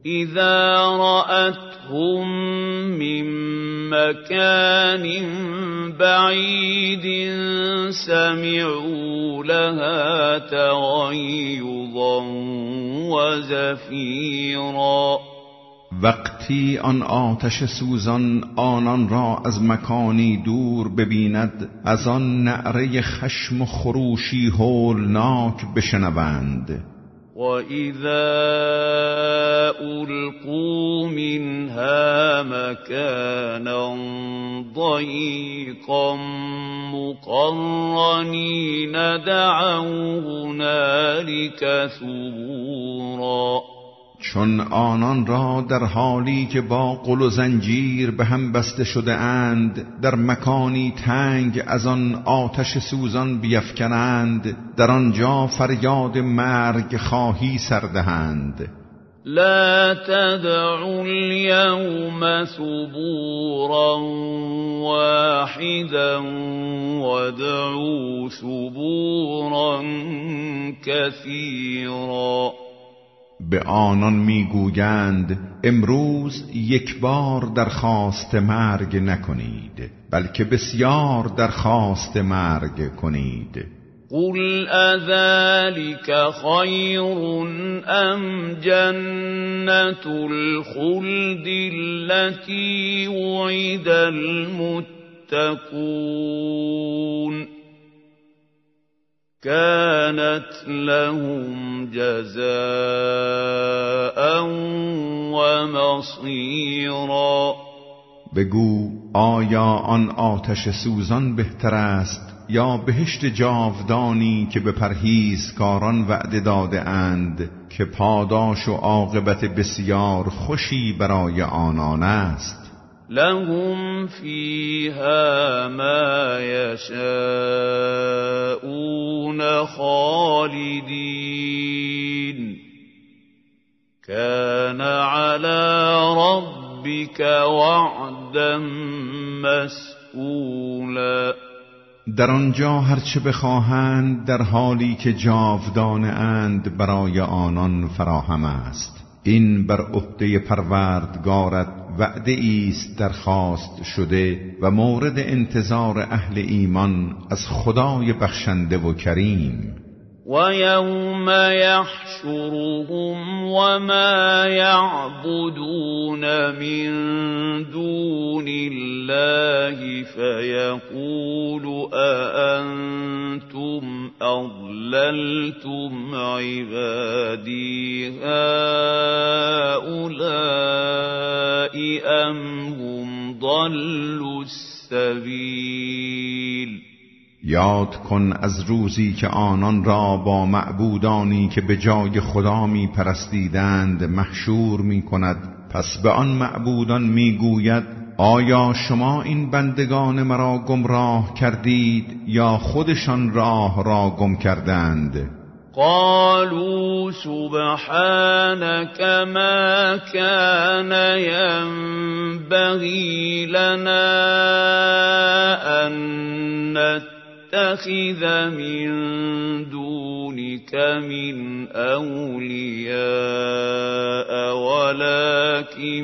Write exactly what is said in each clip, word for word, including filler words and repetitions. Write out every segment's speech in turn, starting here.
إذا رأتهم من مكان بعيد سمعوا لها تغيظا وزفیرا. وقتی آن آتش سوزان آنان را از مکانی دور ببیند، از آن نعره خشم و خروشی هولناک بشنوند. وَإِذَا أُلْقُوا مِنْهَا مَكَانًا ضَيِّقًا مُقَرَّنِينَ دَعَوْا هُنَالِكَ ثُبُورًا. چون آنان را در حالی که با غل و زنجیر به هم بسته شده اند در مکانی تنگ از آن آتش سوزان بیفکنند، در آنجا فریاد مرگ خواهی سردهند. لا تدعوا اليوم ثبورا واحدا وادعوا ثبورا كثيرا. به آنان میگویند امروز یک بار درخواست مرگ نکنید، بلکه بسیار درخواست مرگ کنید. قل اذلك خیر ام جنة الخلد التي وعد المتقون كانت لهم جزاء ومصيرا. بگو آیا آن آتش سوزان بهتر است یا بهشت جاودانی که به پرهیزکاران وعده داده اند که پاداش و عاقبت بسیار خوشی برای آنان است؟ لهم فيها ما يشاءون خالدين كان على ربك وعدا مسئولا. در آنجا هرچه بخواهند در حالی که جاودانه اند برای آنان فراهم است. این بر عهده پروردگارت وعده ایست درخواست شده و مورد انتظار اهل ایمان از خدای بخشنده و کریم. و یوم یحشرهم وما یعبدون من دون الله فیقول أأنتم أضللتم عبادی هؤلاء ام هم ضلوا السبیل. یاد کن از روزی که آنان را با معبودانی که به جای خدا می پرستیدند محشور می کند. پس به آن معبودان می گوید آیا شما این بندگان مرا گمراه کردید یا خودشان راه را گم کردند؟ قالوا سبحانك ما كان ينبغي لنا أن نتخذ من دونك من أولياء ولكن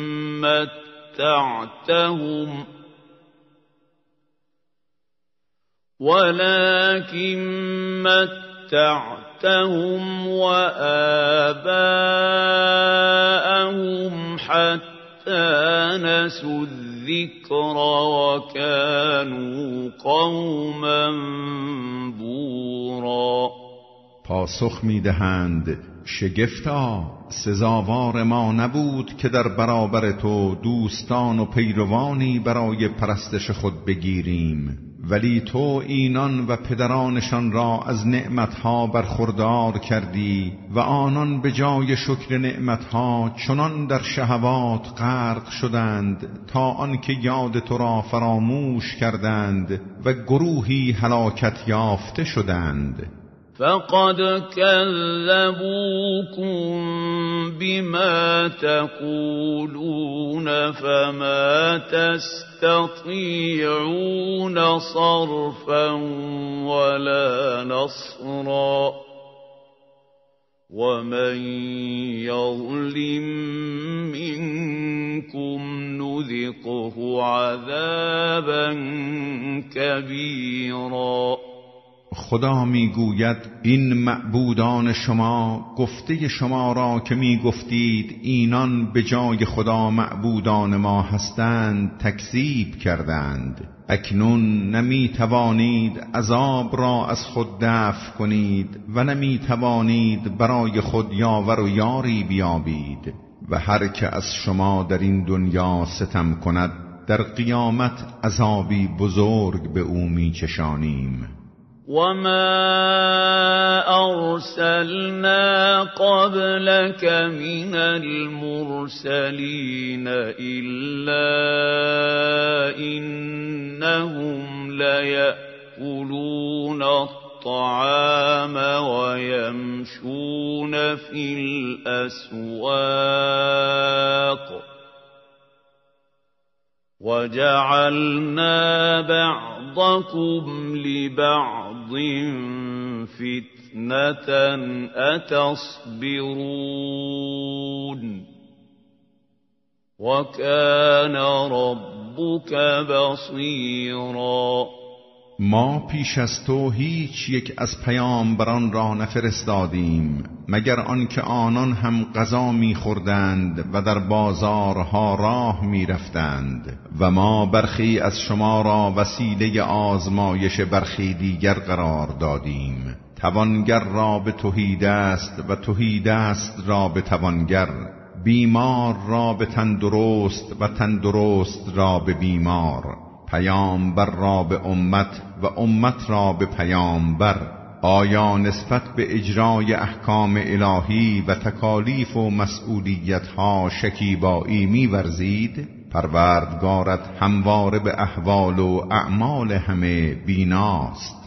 متعتهم ولكن متعتهم وآباءهم حتى نسوا الذكر وكانوا قوما بورا. پاسخ می‌دهند شگفتا سزاوار ما نبود که در برابر تو دوستان و پیروانی برای پرستش خود بگیریم، ولی تو اینان و پدرانشان را از نعمتها برخوردار کردی و آنان به جای شکر نعمتها چنان در شهوات غرق شدند تا آنکه یاد تو را فراموش کردند و گروهی هلاکت یافته شدند. فقد كذبوكم بما تقولون فما تستطيعون صرفا ولا نصرا ومن يظلم نذقه عذابا کبیرا. خدا میگوید این معبودان شما گفته شما را که میگفتید اینان به جای خدا معبودان ما هستند تکذیب کردند. اکنون نمی توانید عذاب را از خود دفع کنید و نمی توانید برای خود یاور و یاری بیابید و هر که از شما در این دنیا ستم کند در قیامت عذابی بزرگ به او می چشانیم. وما أرسلنا قبلك من المرسلين إلا إنهم ليأكلون الطعام ويمشون في الأسواق وجعلنا بعضكم لبعض فتنة أتصبرون وكان ربك بصيرا. ما پیش از تو هیچ یک از پیامبران را نفرستادیم مگر آنکه آنان هم غذا می‌خوردند و در بازارها راه می‌رفتند و ما برخی از شما را وسیله آزمایش برخی دیگر قرار دادیم. توانگر را به تهی دست و تهی دست را به توانگر، بیمار را به تندرست و تندرست را به بیمار، پیامبر را به امت و امت را به پیامبر. آیا نسبت به اجرای احکام الهی و تکالیف و مسئولیتها شکیبایی می ورزید؟ پروردگارت همواره به احوال و اعمال همه بیناست.